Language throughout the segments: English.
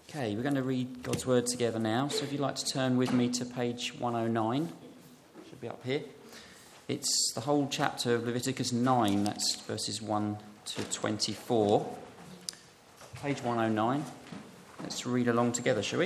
Okay, we're going to read God's word together now. So if you'd like to turn with me to page 109, should be up here. It's the whole chapter of Leviticus 9, that's verses 1 to 24. Page 109. Let's read along together, shall we?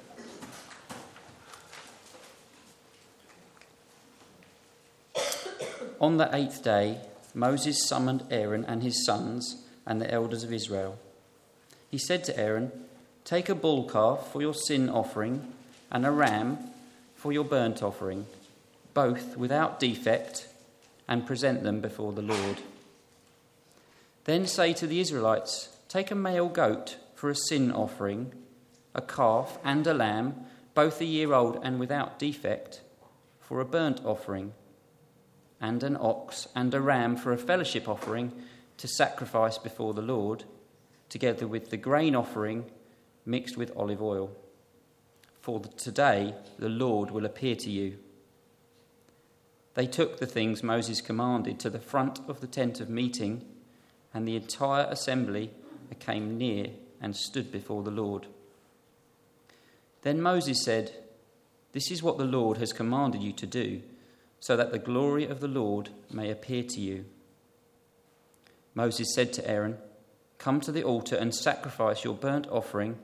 On the 8th day, Moses summoned Aaron and his sons and the elders of Israel. He said to Aaron, "Take a bull calf for your sin offering and a ram for your burnt offering, both without defect, and present them before the Lord. Then say to the Israelites, take a male goat for a sin offering, a calf and a lamb, both a year old and without defect, for a burnt offering, and an ox and a ram for a fellowship offering to sacrifice before the Lord, together with the grain offering mixed with olive oil. For today the Lord will appear to you." They took the things Moses commanded to the front of the tent of meeting, and the entire assembly came near and stood before the Lord. Then Moses said, "This is what the Lord has commanded you to do, so that the glory of the Lord may appear to you." Moses said to Aaron, "Come to the altar and sacrifice your burnt offering.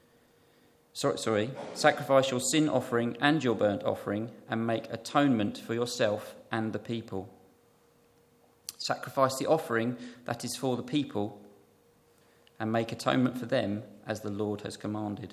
Sacrifice your sin offering and your burnt offering, and make atonement for yourself and the people. Sacrifice the offering that is for the people, and make atonement for them as the Lord has commanded."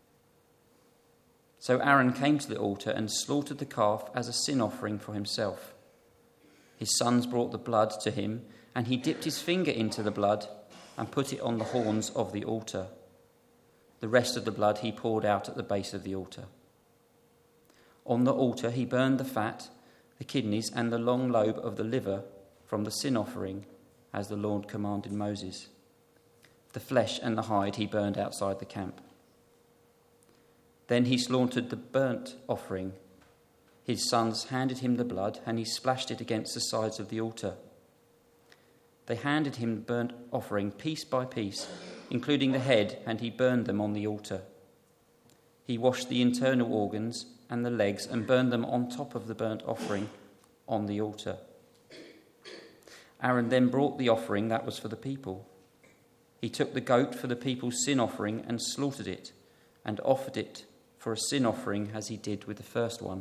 So Aaron came to the altar and slaughtered the calf as a sin offering for himself. His sons brought the blood to him, and he dipped his finger into the blood and put it on the horns of the altar. The rest of the blood he poured out at the base of the altar. On the altar he burned the fat, the kidneys, and the long lobe of the liver from the sin offering, as the Lord commanded Moses. The flesh and the hide he burned outside the camp. Then he slaughtered the burnt offering. His sons handed him the blood, and he splashed it against the sides of the altar. They handed him the burnt offering piece by piece, including the head, and he burned them on the altar. He washed the internal organs and the legs and burned them on top of the burnt offering on the altar. Aaron then brought the offering that was for the people. He took the goat for the people's sin offering and slaughtered it, and offered it for a sin offering as he did with the first one.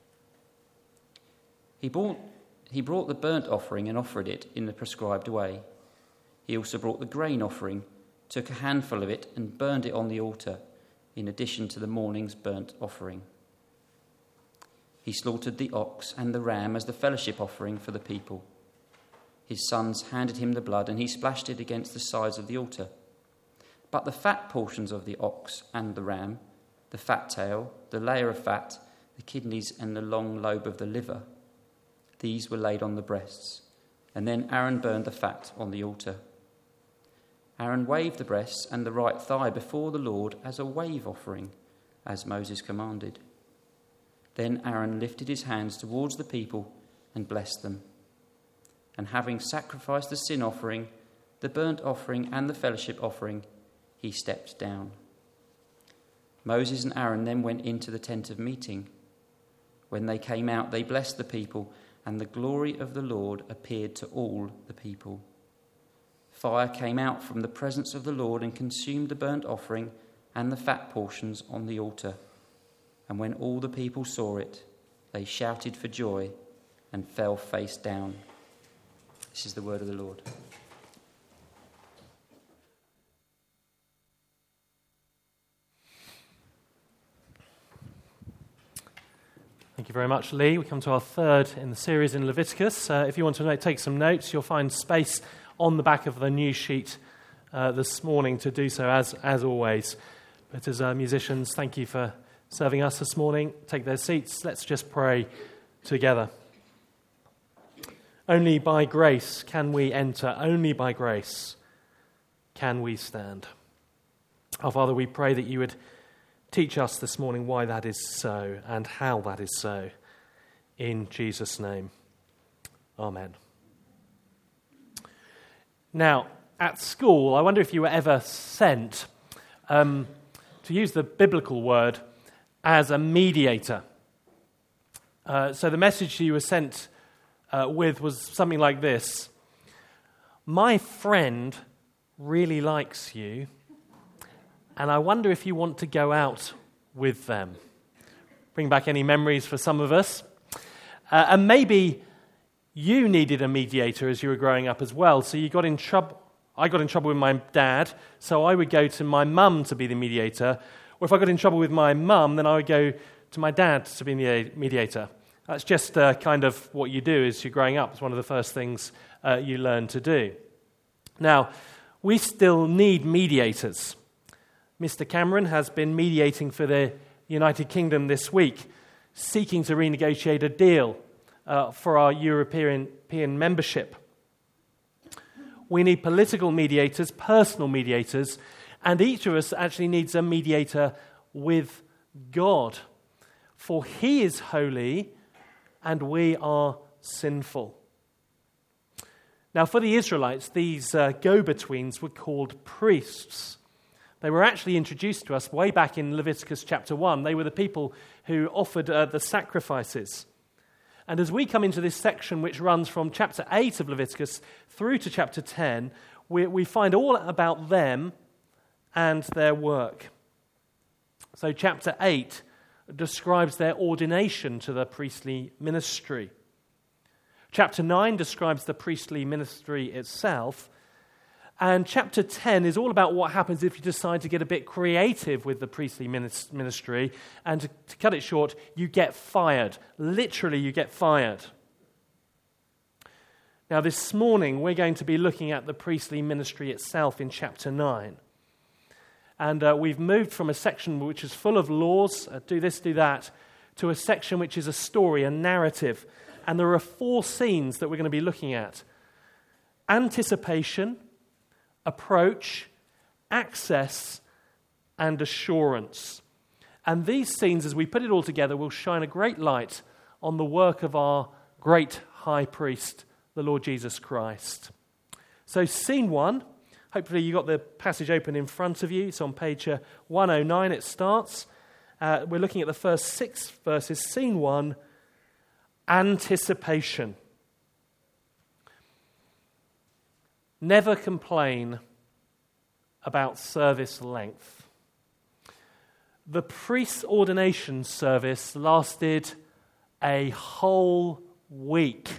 He brought the burnt offering and offered it in the prescribed way. He also brought the grain offering, took a handful of it and burned it on the altar, in addition to the morning's burnt offering. He slaughtered the ox and the ram as the fellowship offering for the people. His sons handed him the blood, and he splashed it against the sides of the altar. But the fat portions of the ox and the ram, the fat tail, the layer of fat, the kidneys, and the long lobe of the liver, these were laid on the breasts, and then Aaron burned the fat on the altar. Aaron waved the breasts and the right thigh before the Lord as a wave offering, as Moses commanded. Then Aaron lifted his hands towards the people and blessed them. And having sacrificed the sin offering, the burnt offering, and the fellowship offering, he stepped down. Moses and Aaron then went into the tent of meeting. When they came out, they blessed the people, and the glory of the Lord appeared to all the people. Fire came out from the presence of the Lord and consumed the burnt offering and the fat portions on the altar. And when all the people saw it, they shouted for joy and fell face down. This is the word of the Lord. Thank you very much, Lee. We come to our third in the series in Leviticus. If you want to take some notes, you'll find space on the back of the news sheet this morning to do so, as always. But as musicians, thank you for serving us this morning. Take their seats. Let's just pray together. Only by grace can we enter. Only by grace can we stand. Our Father, we pray that you would teach us this morning why that is so and how that is so. In Jesus' name, amen. Now, at school, I wonder if you were ever sent to to use the biblical word, as a mediator. So the message he was sent with was something like this: my friend really likes you, and I wonder if you want to go out with them. Bring back any memories for some of us. And maybe you needed a mediator as you were growing up as well, so you got in trouble. I got in trouble with my dad, so I would go to my mum to be the mediator. Or if I got in trouble with my mum, then I would go to my dad to be the mediator. That's just kind of what you do as you're growing up. It's one of the first things you learn to do. Now, we still need mediators. Mr. Cameron has been mediating for the United Kingdom this week, seeking to renegotiate a deal for our European membership. We need political mediators, personal mediators, and each of us actually needs a mediator with God. For He is holy and we are sinful. Now, for the Israelites, these go-betweens were called priests. They were actually introduced to us way back in Leviticus chapter 1. They were the people who offered the sacrifices. And as we come into this section, which runs from chapter 8 of Leviticus through to chapter 10, we find all about them and their work. So chapter 8 describes their ordination to the priestly ministry. Chapter 9 describes the priestly ministry itself. And chapter 10 is all about what happens if you decide to get a bit creative with the priestly ministry. And to cut it short, you get fired. Literally, you get fired. Now, this morning, we're going to be looking at the priestly ministry itself in chapter 9. And we've moved from a section which is full of laws, do this, do that, to a section which is a story, a narrative. And there are 4 scenes that we're going to be looking at: anticipation, approach, access, and assurance. And these scenes, as we put it all together, will shine a great light on the work of our great high priest, the Lord Jesus Christ. So scene 1, hopefully you got the passage open in front of you. It's on page 109 it starts. We're looking at the first 6 verses. Scene 1, anticipation. Never complain about service length. The priest's ordination service lasted a whole week.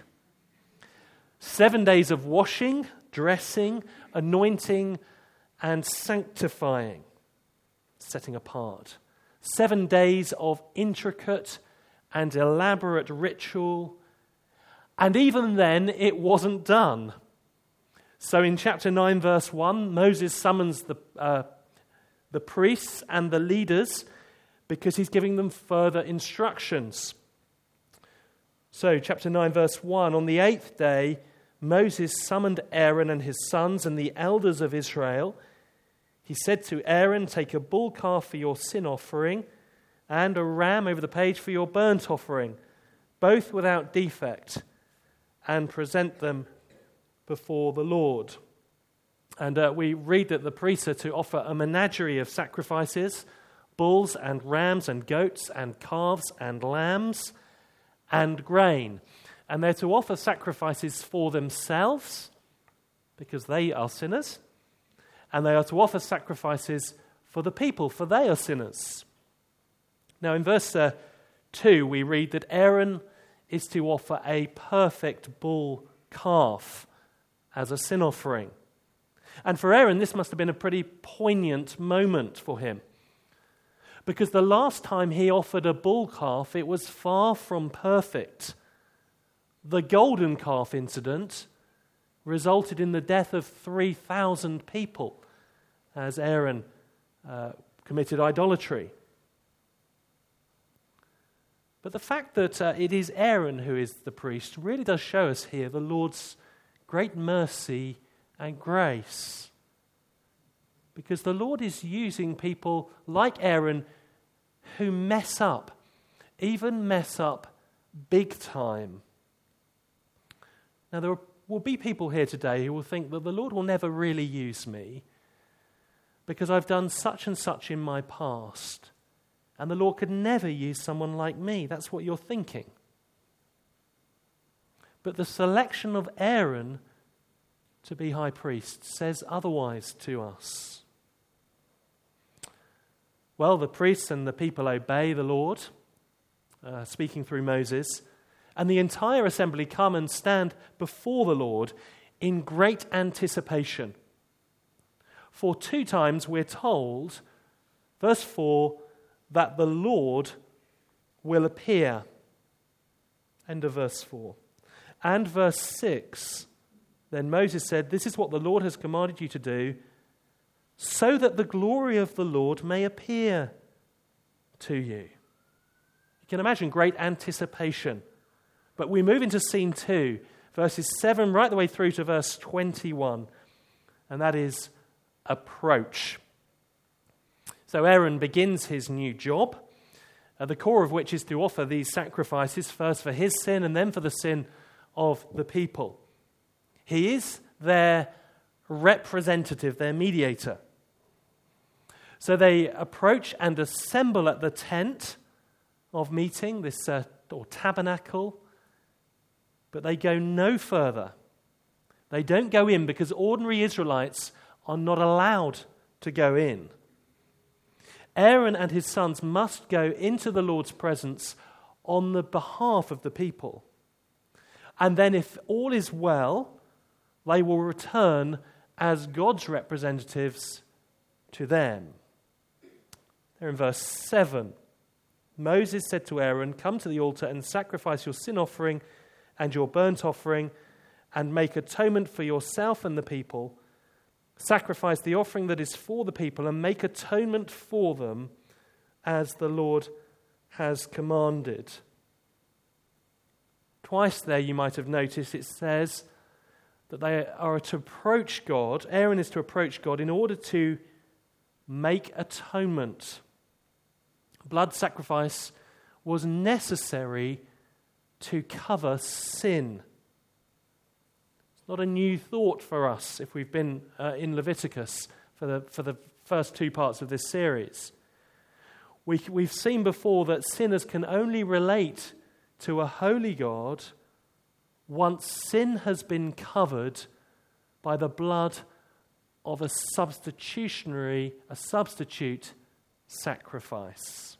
7 days of washing, dressing, anointing, and sanctifying, setting apart. 7 days of intricate and elaborate ritual, and even then it wasn't done. So in chapter 9, verse 1, Moses summons the priests and the leaders because he's giving them further instructions. So chapter 9, verse 1, on the 8th day, Moses summoned Aaron and his sons and the elders of Israel. He said to Aaron, take a bull calf for your sin offering and a ram over the page for your burnt offering, both without defect, and present them before the Lord. And we read that the priests are to offer a menagerie of sacrifices, bulls and rams and goats and calves and lambs and grain. And they're to offer sacrifices for themselves, because they are sinners. And they are to offer sacrifices for the people, for they are sinners. Now in verse 2 we read that Aaron is to offer a perfect bull calf as a sin offering. And for Aaron, this must have been a pretty poignant moment for him, because the last time he offered a bull calf, it was far from perfect. The golden calf incident resulted in the death of 3,000 people as Aaron committed idolatry. But the fact that it is Aaron who is the priest really does show us here the Lord's great mercy and grace. Because the Lord is using people like Aaron who mess up, even mess up big time. Now there will be people here today who will think that the Lord will never really use me. because I've done such and such in my past, and the Lord could never use someone like me. That's what you're thinking. But the selection of Aaron to be high priest says otherwise to us. Well, the priests and the people obey the Lord, speaking through Moses, and the entire assembly come and stand before the Lord in great anticipation. For 2 times we're told, verse 4, that the Lord will appear. End of verse 4. And verse 6, then Moses said, "This is what the Lord has commanded you to do, so that the glory of the Lord may appear to you." You can imagine great anticipation. But we move into scene 2, verses 7 right the way through to verse 21, and that is approach. So Aaron begins his new job, at the core of which is to offer these sacrifices, first for his sin and then for the sin of the people. He is their representative, their mediator. So they approach and assemble at the tent of meeting, this or tabernacle, but they go no further. They don't go in because ordinary Israelites are not allowed to go in. Aaron and his sons must go into the Lord's presence on the behalf of the people. And then if all is well, they will return as God's representatives to them. There in verse 7, Moses said to Aaron, "Come to the altar and sacrifice your sin offering and your burnt offering, and make atonement for yourself and the people. Sacrifice the offering that is for the people, and make atonement for them, as the Lord has commanded." Twice there you might have noticed it says that they are to approach God. Aaron is to approach God in order to make atonement. Blood sacrifice was necessary to cover sin. It's not a new thought for us if we've been in Leviticus for the first 2 parts of this series. We've seen before that sinners can only relate to a holy God once sin has been covered by the blood of a substitute sacrifice.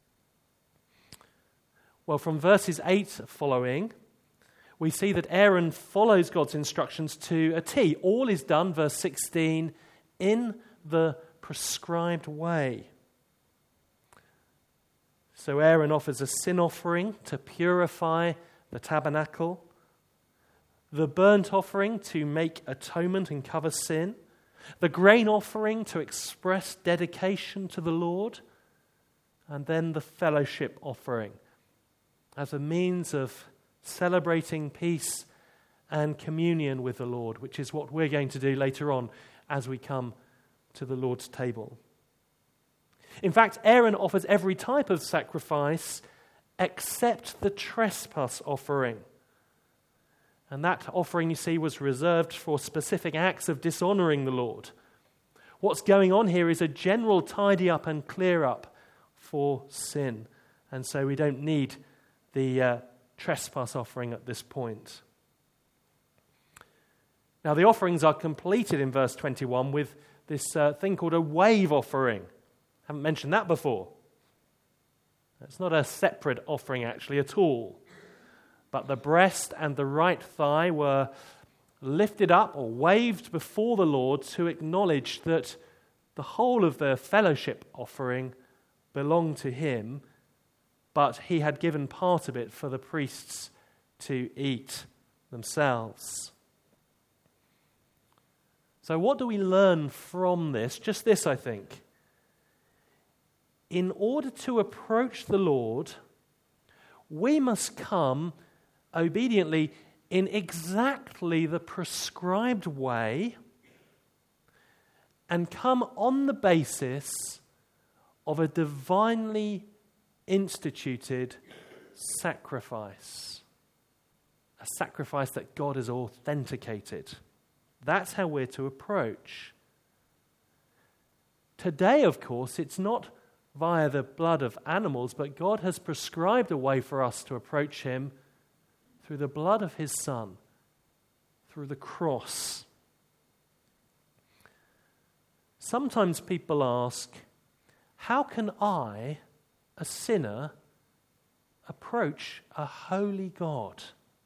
Well, from verses 8 following, we see that Aaron follows God's instructions to a T. All is done, verse 16, in the prescribed way. So Aaron offers a sin offering to purify the tabernacle, the burnt offering to make atonement and cover sin, the grain offering to express dedication to the Lord, and then the fellowship offering as a means of celebrating peace and communion with the Lord, which is what we're going to do later on as we come to the Lord's table. In fact, Aaron offers every type of sacrifice except the trespass offering. And that offering, you see, was reserved for specific acts of dishonoring the Lord. What's going on here is a general tidy up and clear up for sin. And so we don't need the trespass offering at this point. Now the offerings are completed in verse 21 with this thing called a wave offering. Haven't mentioned that before. It's not a separate offering actually at all. But the breast and the right thigh were lifted up or waved before the Lord to acknowledge that the whole of the fellowship offering belonged to him, but he had given part of it for the priests to eat themselves. So what do we learn from this? Just this, I think. In order to approach the Lord, we must come obediently in exactly the prescribed way and come on the basis of a divinely instituted sacrifice. A sacrifice that God has authenticated. That's how we're to approach. Today, of course, it's not via the blood of animals, but God has prescribed a way for us to approach him through the blood of his Son, through the cross. Sometimes people ask, how can I, a sinner, approach a holy God?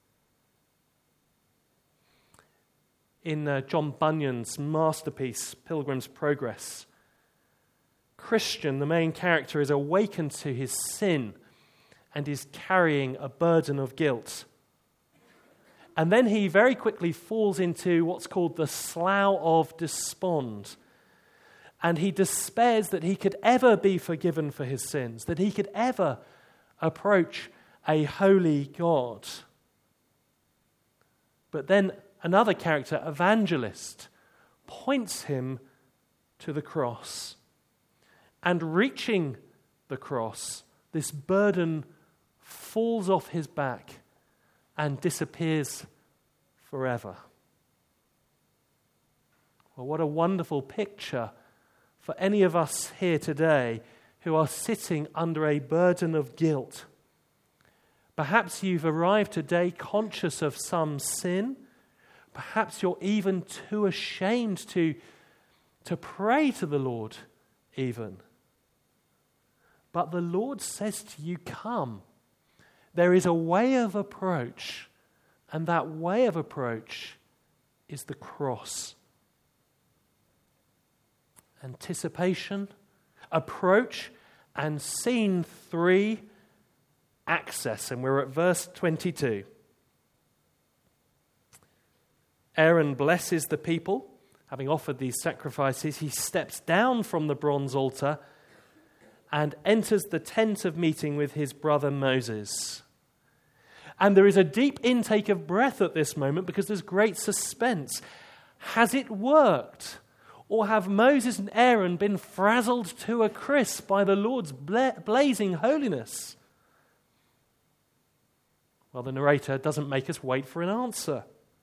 In John Bunyan's masterpiece, Pilgrim's Progress, Christian, the main character, is awakened to his sin and is carrying a burden of guilt. And then he very quickly falls into what's called the slough of despond. And he despairs that he could ever be forgiven for his sins, that he could ever approach a holy God. But then another character, Evangelist, points him to the cross. And reaching the cross, this burden falls off his back and disappears forever. Well, what a wonderful picture for any of us here today who are sitting under a burden of guilt. Perhaps you've arrived today conscious of some sin. Perhaps you're even too ashamed to pray to the Lord even. But the Lord says to you, come. There is a way of approach, and that way of approach is the cross. Anticipation, approach, and scene 3, access. And we're at verse 22. Aaron blesses the people. Having offered these sacrifices, he steps down from the bronze altar and enters the tent of meeting with his brother Moses. And there is a deep intake of breath at this moment because there's great suspense. Has it worked? Or have Moses and Aaron been frazzled to a crisp by the Lord's blazing holiness? Well, the narrator doesn't make us wait for an answer.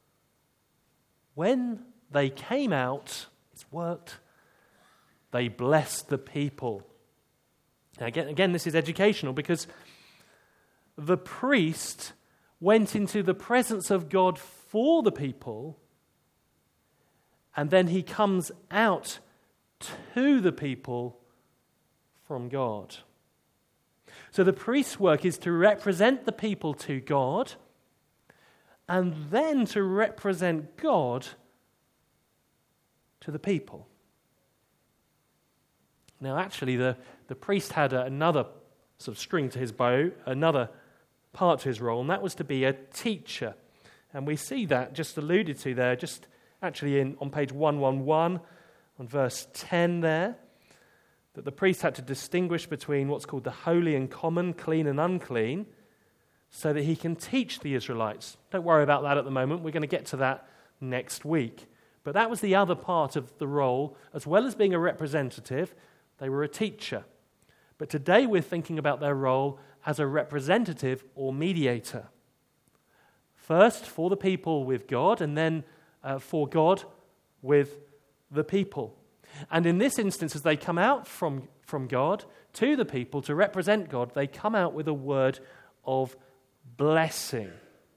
When they came out, it's worked, they blessed the people. Now again, this is educational because the priest went into the presence of God for the people, and then he comes out to the people from God. So the priest's work is to represent the people to God, and then to represent God to the people. Now actually the priest had another sort of string to his bow, another part to his role, and that was to be a teacher. And we see that just alluded to there, just actually on page 111, on verse 10 there, that the priest had to distinguish between what's called the holy and common, clean and unclean, so that he can teach the Israelites. Don't worry about that at the moment. We're going to get to that next week. But that was the other part of the role. As well as being a representative, they were a teacher. But today we're thinking about their role as a representative or mediator. First for the people with God, and then for God with the people. And in this instance, as they come out from God to the people to represent God, they come out with a word of blessing.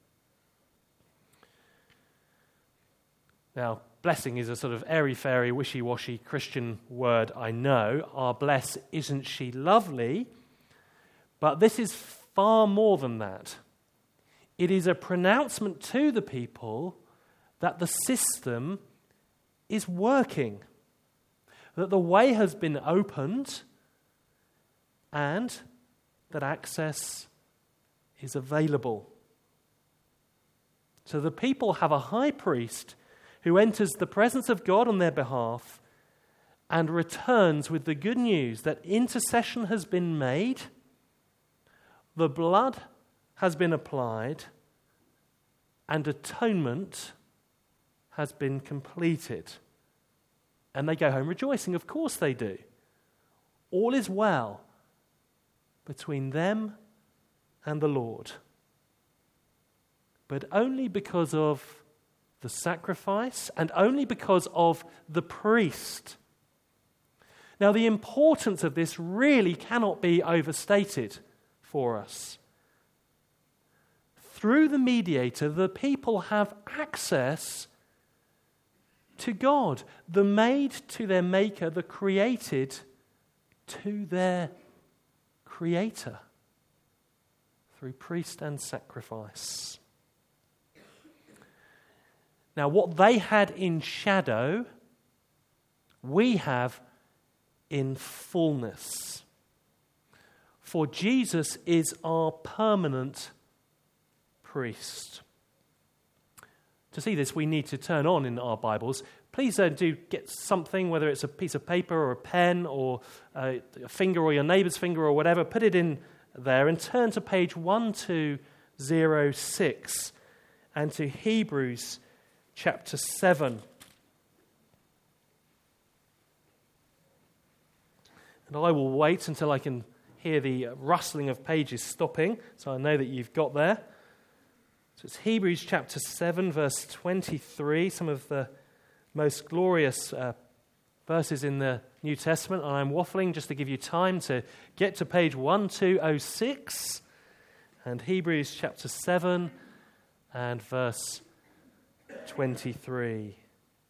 Now, blessing is a sort of airy-fairy, wishy-washy Christian word, I know. Our bless, isn't she lovely? But this is far more than that. It is a pronouncement to the people that the system is working, that the way has been opened, and that access is available. So the people have a high priest who enters the presence of God on their behalf and returns with the good news that intercession has been made, the blood has been applied, and atonement has been completed. And they go home rejoicing. Of course they do. All is well between them and the Lord. But only because of the sacrifice and only because of the priest. Now, the importance of this really cannot be overstated for us. Through the mediator, the people have access to God, the made to their maker, the created to their creator, through priest and sacrifice. Now, what they had in shadow, we have in fullness. For Jesus is our permanent priest. To see this, we need to turn on in our Bibles. Please do get something, whether it's a piece of paper or a pen or a finger or your neighbour's finger or whatever, put it in there and turn to page 1206 and to Hebrews chapter 7. And I will wait until I can hear the rustling of pages stopping, so I know that you've got there. So it's Hebrews chapter 7, verse 23, some of the most glorious verses in the New Testament. And I'm waffling just to give you time to get to page 1206 and Hebrews chapter 7 and verse 23.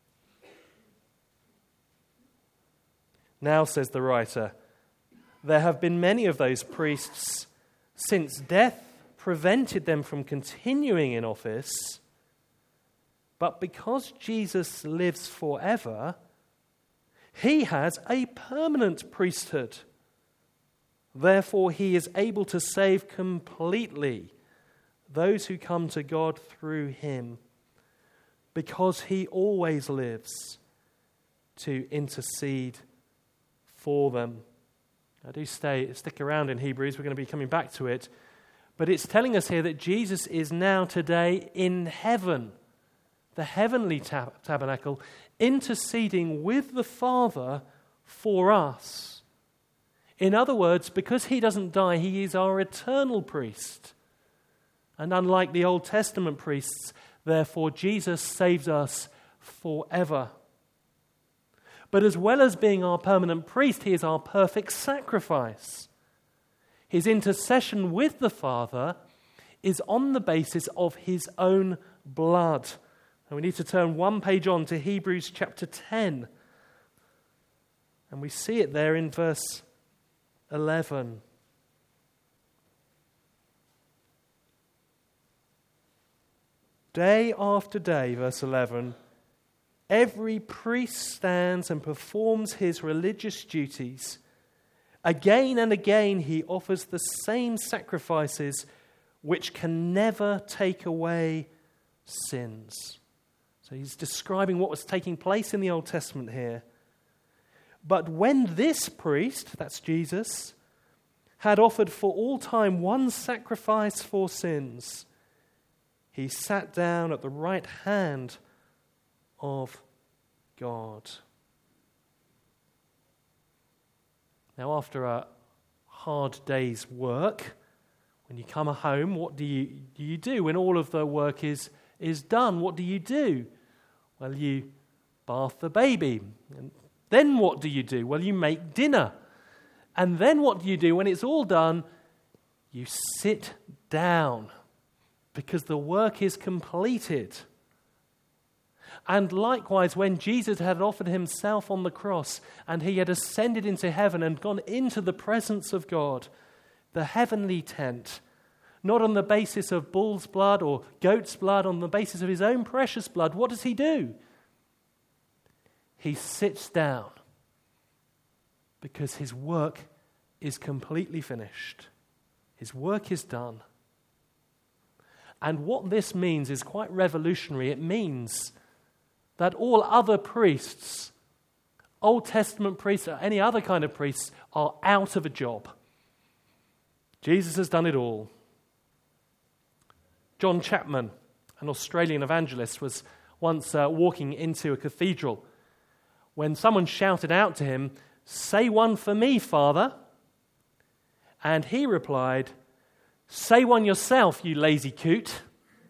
Now, says the writer, there have been many of those priests since death prevented them from continuing in office, but because Jesus lives forever, he has a permanent priesthood. Therefore, he is able to save completely those who come to God through him, because he always lives to intercede for them. I do stick around in Hebrews, we're going to be coming back to it. But it's telling us here that Jesus is now today in heaven, the heavenly tabernacle, interceding with the Father for us. In other words, because he doesn't die, he is our eternal priest. And unlike the Old Testament priests, therefore Jesus saves us forever. But as well as being our permanent priest, he is our perfect sacrifice. His intercession with the Father is on the basis of his own blood. And we need to turn one page on to Hebrews chapter 10. And we see it there in verse 11. Day after day, verse 11, every priest stands and performs his religious duties. Again and again he offers the same sacrifices which can never take away sins. So he's describing what was taking place in the Old Testament here. But when this priest, that's Jesus, had offered for all time one sacrifice for sins, he sat down at the right hand of God. Now, after a hard day's work, when you come home, what do you do when all of the work is done? What do you do? Well, you bath the baby. And then what do you do? Well, you make dinner. And then what do you do when it's all done? You sit down because the work is completed. And likewise, when Jesus had offered himself on the cross and he had ascended into heaven and gone into the presence of God, the heavenly tent, not on the basis of bull's blood or goat's blood, on the basis of his own precious blood, what does he do? He sits down because his work is completely finished. His work is done. And what this means is quite revolutionary. It means that all other priests, Old Testament priests or any other kind of priests, are out of a job. Jesus has done it all. John Chapman, an Australian evangelist, was once walking into a cathedral when someone shouted out to him, "Say one for me, Father." And he replied, "Say one yourself, you lazy coot."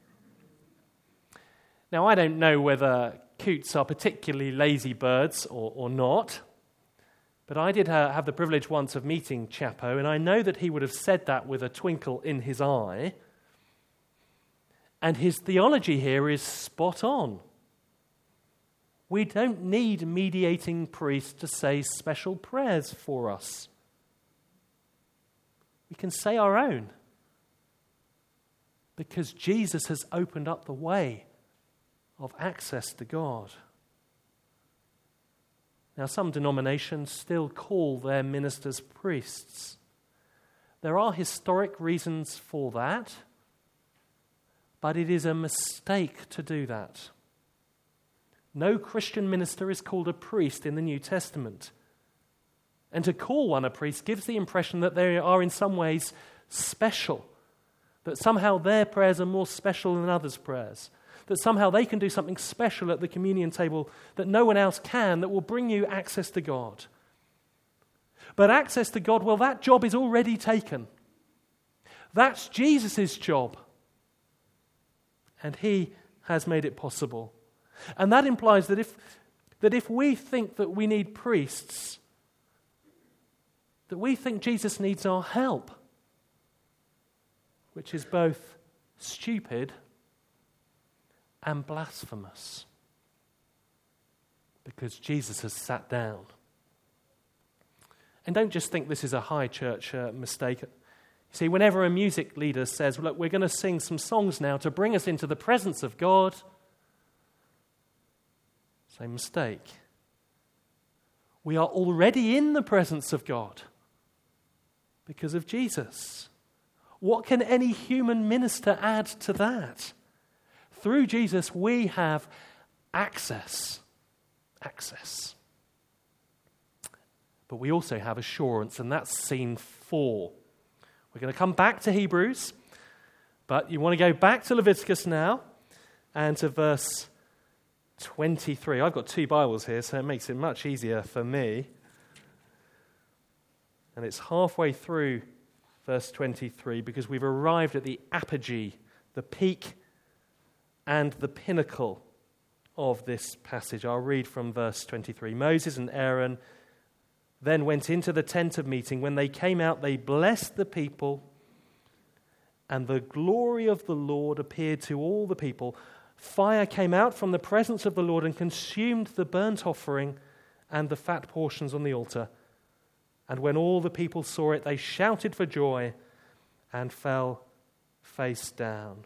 Now, I don't know whether coots are particularly lazy birds or not, But I did have the privilege once of meeting Chapo, and I know that he would have said that with a twinkle in his eye. And his theology here is spot on. We don't need mediating priests to say special prayers for us. We can say our own, because Jesus has opened up the way of access to God. Now, some denominations still call their ministers priests. There are historic reasons for that, but it is a mistake to do that. No Christian minister is called a priest in the New Testament. And to call one a priest gives the impression that they are in some ways special, that somehow their prayers are more special than others' prayers, that somehow they can do something special at the communion table that no one else can, that will bring you access to God. But access to God, well, that job is already taken. That's Jesus' job. And he has made it possible. And that implies that if we think that we need priests, that we think Jesus needs our help, which is both stupid and blasphemous, because Jesus has sat down. And don't just think this is a high church mistake. You see, whenever a music leader says, look, we're going to sing some songs now to bring us into the presence of God, same mistake. We are already in the presence of God because of Jesus. What can any human minister add to that? Through Jesus, we have access. Access. But we also have assurance, and that's scene 4. We're going to come back to Hebrews, but you want to go back to Leviticus now and to verse 23. I've got 2 Bibles here, so it makes it much easier for me. And it's halfway through verse 23 because we've arrived at the apogee, the peak and the pinnacle of this passage. I'll read from verse 23. Moses and Aaron then went into the tent of meeting. When they came out, they blessed the people, and the glory of the Lord appeared to all the people. Fire came out from the presence of the Lord and consumed the burnt offering and the fat portions on the altar. And when all the people saw it, they shouted for joy and fell face down.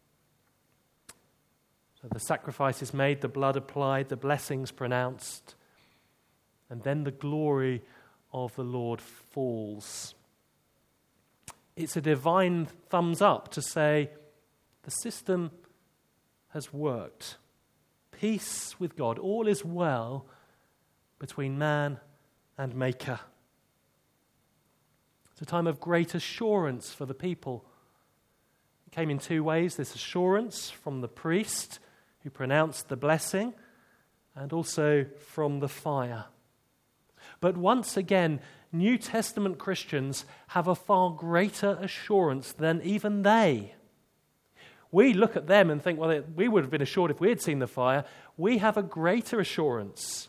So the sacrifice is made, the blood applied, the blessings pronounced, and then the glory of the Lord falls. It's a divine thumbs up to say the system has worked. Peace with God. All is well between man and Maker. It's a time of great assurance for the people. It came in 2 ways. This assurance from the priest who pronounced the blessing, and also from the fire. But once again, New Testament Christians have a far greater assurance than even they. We look at them and think, well, we would have been assured if we had seen the fire. We have a greater assurance.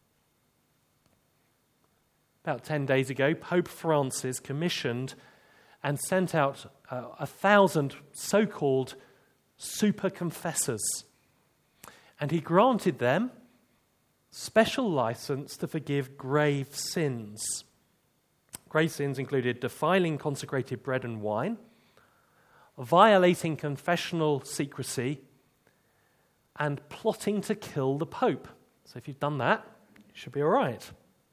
About 10 days ago, Pope Francis commissioned and sent out 1,000 so-called super confessors. And he granted them special license to forgive grave sins. Grave sins included defiling consecrated bread and wine, violating confessional secrecy, and plotting to kill the Pope. So if you've done that, you should be all right.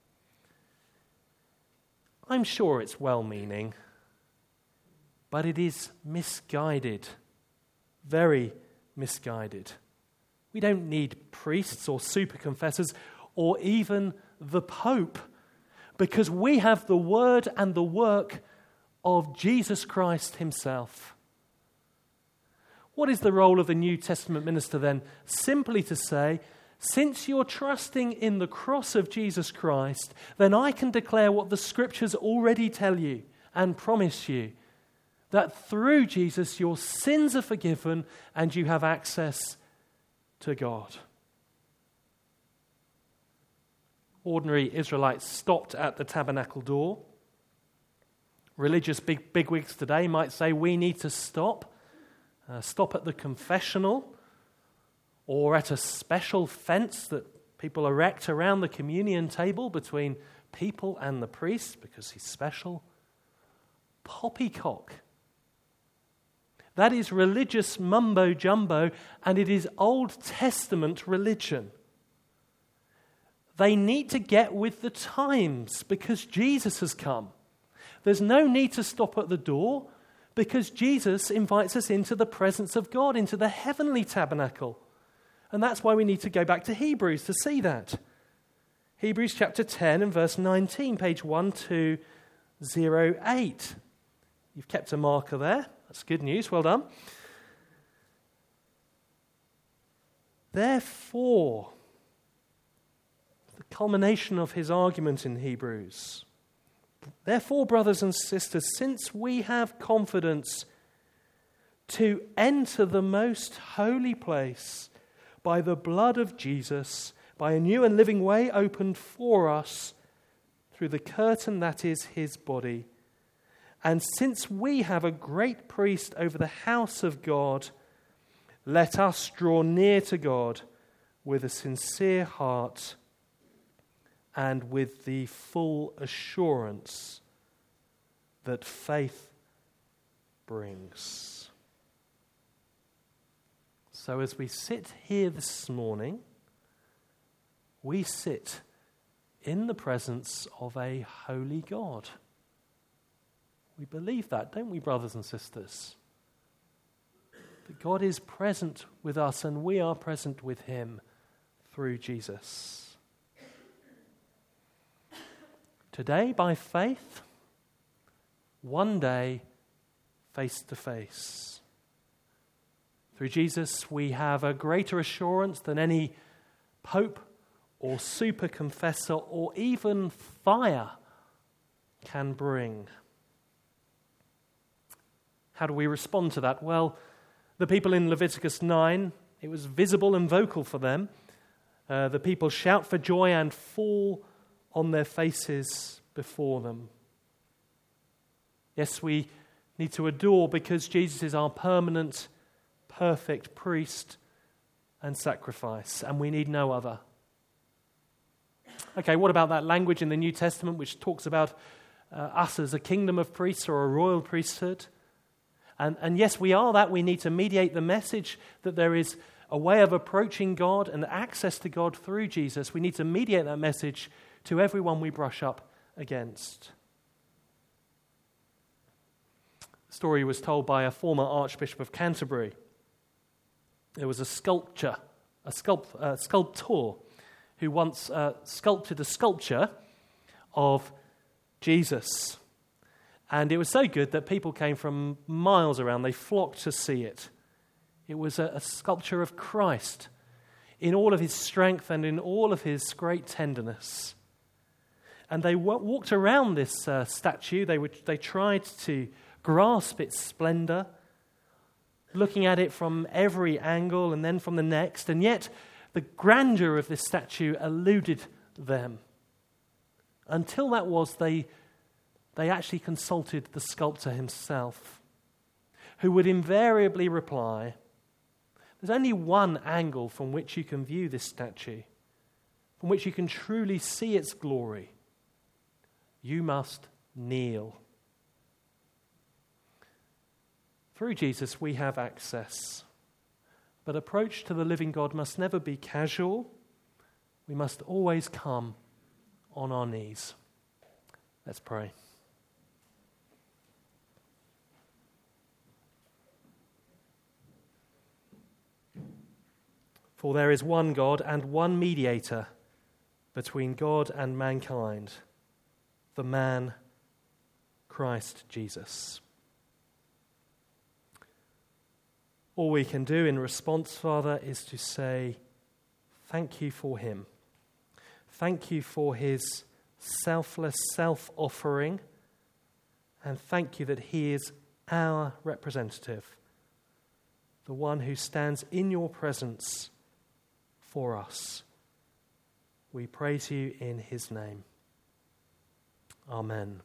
I'm sure it's well-meaning, but it is misguided, very misguided. We don't need priests or super confessors or even the Pope, because we have the word and the work of Jesus Christ himself. What is the role of the New Testament minister then? Simply to say, since you're trusting in the cross of Jesus Christ, then I can declare what the Scriptures already tell you and promise you, that through Jesus your sins are forgiven and you have access to God. Ordinary Israelites stopped at the tabernacle door. Religious bigwigs today might say we need to stop at the confessional or at a special fence that people erect around the communion table between people and the priest because he's special. Poppycock. That is religious mumbo-jumbo, and it is Old Testament religion. They need to get with the times because Jesus has come. There's no need to stop at the door because Jesus invites us into the presence of God, into the heavenly tabernacle. And that's why we need to go back to Hebrews to see that. Hebrews chapter 10 and verse 19, page 1208. You've kept a marker there. That's good news. Well done. Therefore, the culmination of his argument in Hebrews. Therefore, brothers and sisters, since we have confidence to enter the most holy place by the blood of Jesus, by a new and living way opened for us through the curtain that is his body, and since we have a great priest over the house of God, let us draw near to God with a sincere heart and with the full assurance that faith brings. So as we sit here this morning, we sit in the presence of a holy God. We believe that, don't we, brothers and sisters? That God is present with us and we are present with him through Jesus. Today, by faith, one day, face to face. Through Jesus, we have a greater assurance than any pope or super confessor or even fire can bring. How do we respond to that? Well, the people in Leviticus 9, it was visible and vocal for them. The people shout for joy and fall on their faces before them. Yes, we need to adore because Jesus is our permanent, perfect priest and sacrifice, and we need no other. Okay, what about that language in the New Testament which talks about us as a kingdom of priests or a royal priesthood? And yes, we are that. We need to mediate the message that there is a way of approaching God and access to God through Jesus. We need to mediate that message to everyone we brush up against. The story was told by a former Archbishop of Canterbury. There was a sculptor who once sculpted a sculpture of Jesus. And it was so good that people came from miles around. They flocked to see it. It was a sculpture of Christ in all of his strength and in all of his great tenderness. And they walked around this statue. They tried to grasp its splendor, looking at it from every angle and then from the next. And yet the grandeur of this statue eluded them. Until that was, they actually consulted the sculptor himself, who would invariably reply, there's only one angle from which you can view this statue, from which you can truly see its glory. You must kneel. Through Jesus, we have access. But approach to the living God must never be casual. We must always come on our knees. Let's pray. For there is one God and one mediator between God and mankind, the man, Christ Jesus. All we can do in response, Father, is to say, thank you for him. Thank you for his selfless self-offering, and thank you that he is our representative, the one who stands in your presence for us. We praise you in his name. Amen.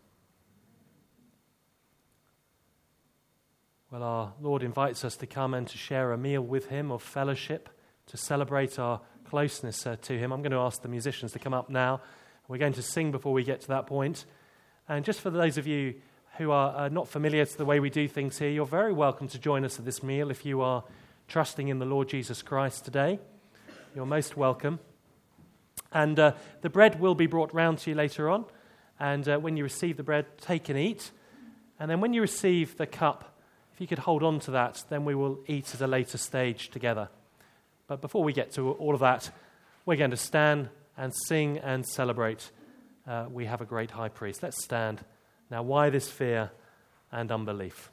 Well, our Lord invites us to come and to share a meal with him of fellowship, to celebrate our closeness to him. I'm going to ask the musicians to come up now. We're going to sing before we get to that point. And just for those of you who are not familiar to the way we do things here, you're very welcome to join us at this meal if you are trusting in the Lord Jesus Christ today. You're most welcome. And the bread will be brought round to you later on. And when you receive the bread, take and eat. And then when you receive the cup, if you could hold on to that, then we will eat at a later stage together. But before we get to all of that, we're going to stand and sing and celebrate. We have a great high priest. Let's stand. Now, why this fear and unbelief?